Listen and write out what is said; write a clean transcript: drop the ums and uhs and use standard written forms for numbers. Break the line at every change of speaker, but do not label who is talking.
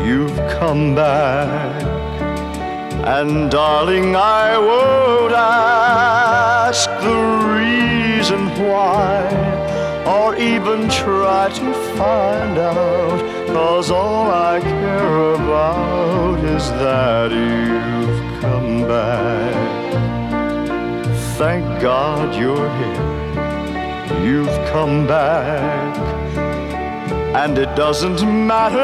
you've come back. And darling, I won't ask the reason why, or even try to find out, 'cause all I care about is that you've come back. Thank God you're here, you've come back, and it doesn't matter